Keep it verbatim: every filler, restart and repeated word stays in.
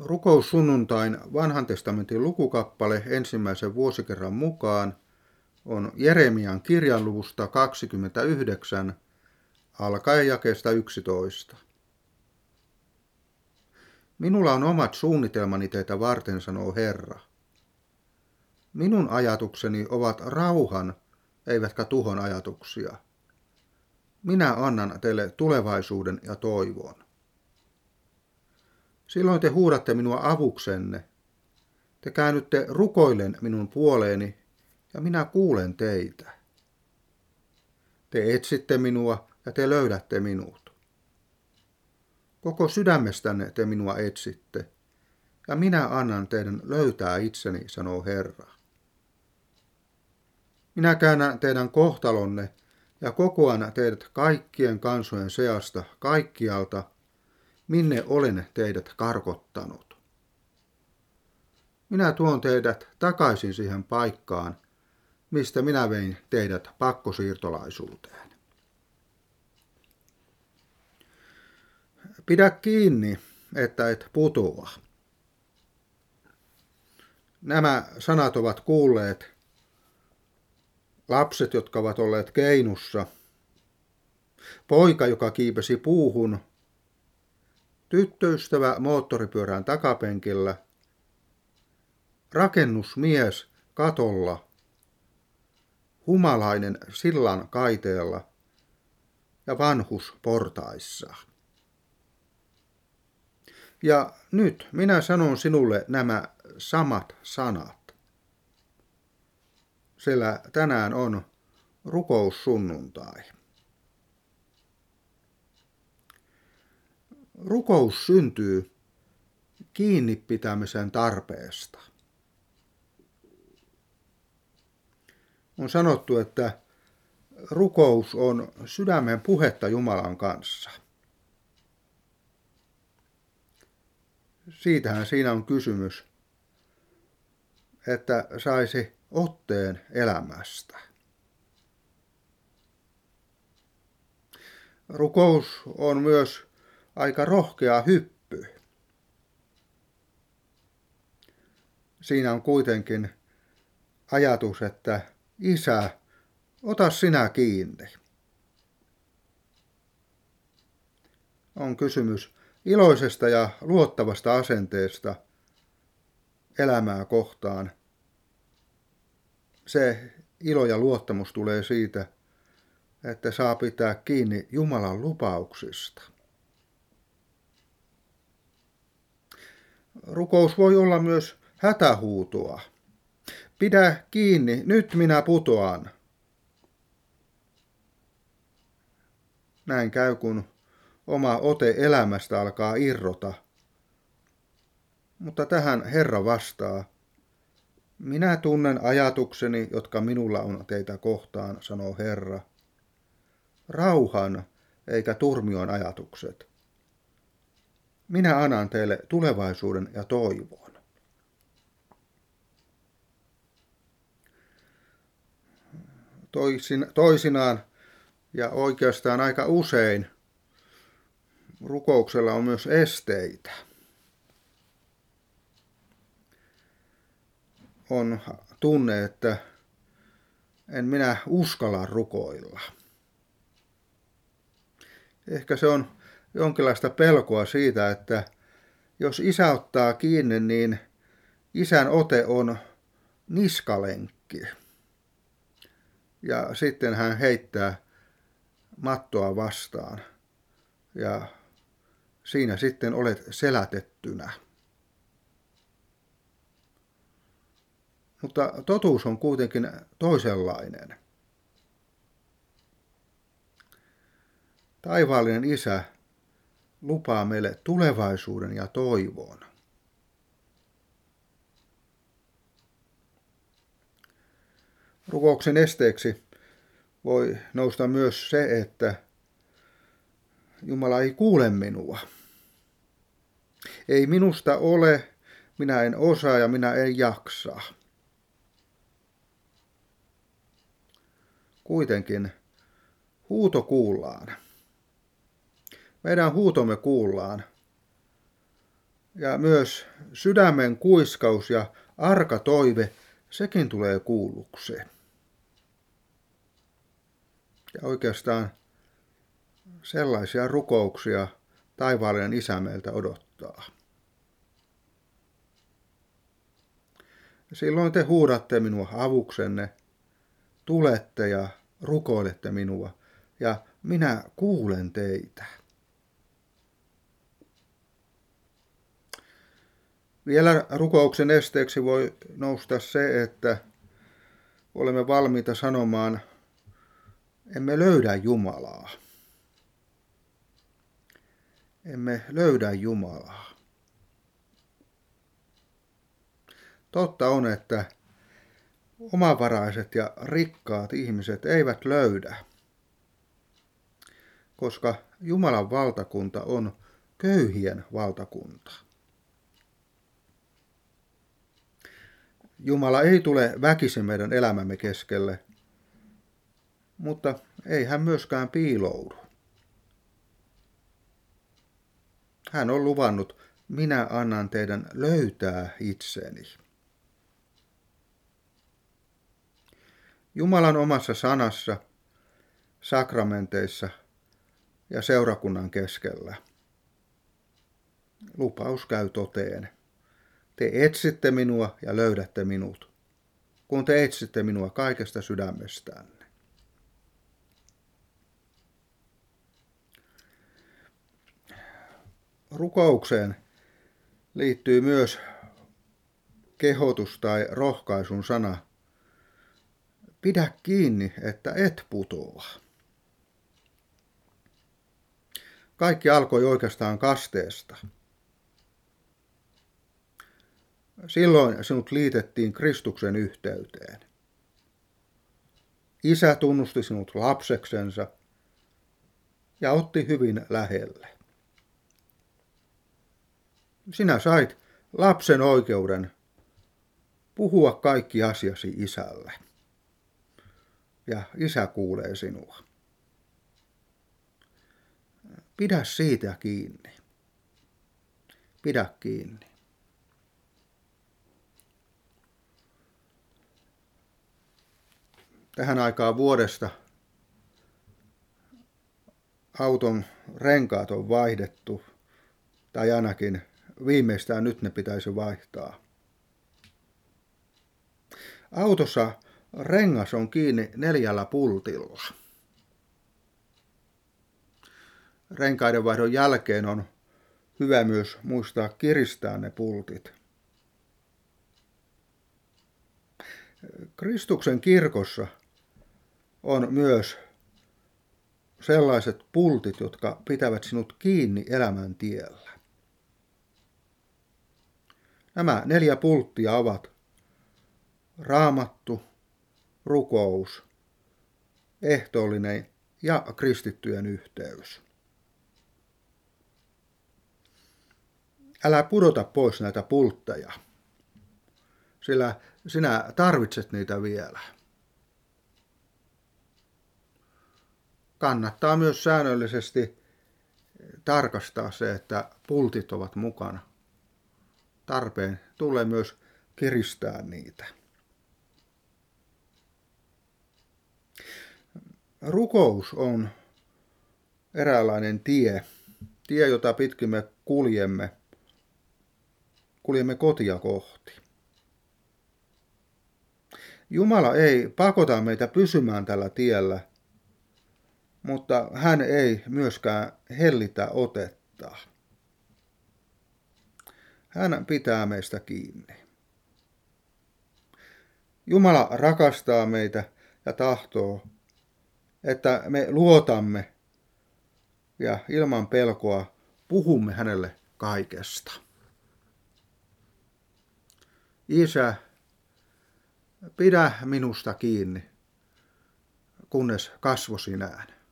Rukoussunnuntain vanhan testamentin lukukappale ensimmäisen vuosikerran mukaan on Jeremian kirjan luvusta kaksikymmentäyhdeksän, alkaen jakeesta yksitoista. Minulla on omat suunnitelmani teitä varten, sanoo Herra. Minun ajatukseni ovat rauhan, eivätkä tuhon ajatuksia. Minä annan teille tulevaisuuden ja toivon. Silloin te huudatte minua avuksenne. Te käännytte rukoillen minun puoleeni, ja minä kuulen teitä. Te etsitte minua, ja te löydätte minut. Koko sydämestänne te minua etsitte, ja minä annan teidän löytää itseni, sanoo Herra. Minä käännän teidän kohtalonne, ja kokoan teidät kaikkien kansojen seasta kaikkialta, minne olen teidät karkottanut. Minä tuon teidät takaisin siihen paikkaan, mistä minä vein teidät pakkosiirtolaisuuteen. Pidä kiinni, että et putoa. Nämä sanat ovat kuulleet lapset, jotka ovat olleet keinussa, poika, joka kiipesi puuhun, tyttöystävä moottoripyörän takapenkillä, rakennusmies katolla, humalainen sillan kaiteella ja vanhus portaissa. Ja nyt minä sanon sinulle nämä samat sanat, sillä tänään on rukoussunnuntai. Rukous syntyy kiinni pitämisen tarpeesta. On sanottu, että rukous on sydämen puhetta Jumalan kanssa. Siitähän siinä on kysymys, että saisi otteen elämästä. Rukous on myös aika rohkea hyppy. Siinä on kuitenkin ajatus, että Isä, ota sinä kiinni. On kysymys iloisesta ja luottavasta asenteesta elämää kohtaan. Se ilo ja luottamus tulee siitä, että saa pitää kiinni Jumalan lupauksista. Rukous voi olla myös hätähuutoa. Pidä kiinni, nyt minä putoan. Näin käy, kun oma ote elämästä alkaa irrota. Mutta tähän Herra vastaa. Minä tunnen ajatukseni, jotka minulla on teitä kohtaan, sanoo Herra. Rauhan eikä turmion ajatukset. Minä annan teille tulevaisuuden ja toivon. Toisin, toisinaan ja oikeastaan aika usein rukouksella on myös esteitä. On tunne, että en minä uskalla rukoilla. Ehkä se on jonkinlaista pelkoa siitä, että jos Isä ottaa kiinni, niin Isän ote on niskalenkki. Ja sitten hän heittää mattoa vastaan. Ja siinä sitten olet selätettynä. Mutta totuus on kuitenkin toisenlainen. Taivaallinen Isä lupaa meille tulevaisuuden ja toivon. Rukouksen esteeksi voi nousta myös se, että Jumala ei kuule minua. Ei minusta ole, minä en osaa ja minä en jaksa. Kuitenkin huuto kuullaan. Meidän huutomme kuullaan. Ja myös sydämen kuiskaus ja arka toive, sekin tulee kuullukseen. Ja oikeastaan sellaisia rukouksia taivaallinen Isä meiltä odottaa. Silloin te huudatte minua avuksenne, tulette ja rukoilette minua, ja minä kuulen teitä. Vielä rukouksen esteeksi voi nousta se, että olemme valmiita sanomaan, emme löydä Jumalaa. Emme löydä Jumalaa. Totta on, että omavaraiset ja rikkaat ihmiset eivät löydä, koska Jumalan valtakunta on köyhien valtakunta. Jumala ei tule väkisin meidän elämämme keskelle, mutta ei hän myöskään piiloudu. Hän on luvannut, minä annan teidän löytää itseni. Jumalan omassa sanassa, sakramenteissa ja seurakunnan keskellä lupaus käy toteen. Te etsitte minua ja löydätte minut, kun te etsitte minua kaikesta sydämestänne. Rukoukseen liittyy myös kehotus tai rohkaisun sana. Pidä kiinni, että et putoa. Kaikki alkoi oikeastaan kasteesta. Silloin sinut liitettiin Kristuksen yhteyteen. Isä tunnusti sinut lapseksensa ja otti hyvin lähelle. Sinä sait lapsen oikeuden puhua kaikki asiasi isälle. Ja isä kuulee sinua. Pidä siitä kiinni. Pidä kiinni. Tähän aikaan vuodesta auton renkaat on vaihdettu, tai ainakin viimeistään nyt ne pitäisi vaihtaa. Autossa rengas on kiinni neljällä pultilla. Renkaiden vaihdon jälkeen on hyvä myös muistaa kiristää ne pultit. Kristuksen kirkossa on myös sellaiset pultit, jotka pitävät sinut kiinni elämän tiellä. Nämä neljä pulttia ovat raamattu, rukous, ehtoollinen ja kristittyjen yhteys. Älä pudota pois näitä pultteja, sillä sinä tarvitset niitä vielä. Kannattaa myös säännöllisesti tarkastaa se, että pultit ovat mukana. Tarpeen tulee myös kiristää niitä. Rukous on eräänlainen tie, tie, jota pitkin me kuljemme, kuljemme kotia kohti. Jumala ei pakota meitä pysymään tällä tiellä, mutta hän ei myöskään hellitä otetta. Hän pitää meistä kiinni. Jumala rakastaa meitä ja tahtoo, että me luotamme ja ilman pelkoa puhumme hänelle kaikesta. Isä, pidä minusta kiinni, kunnes kasvosi näen.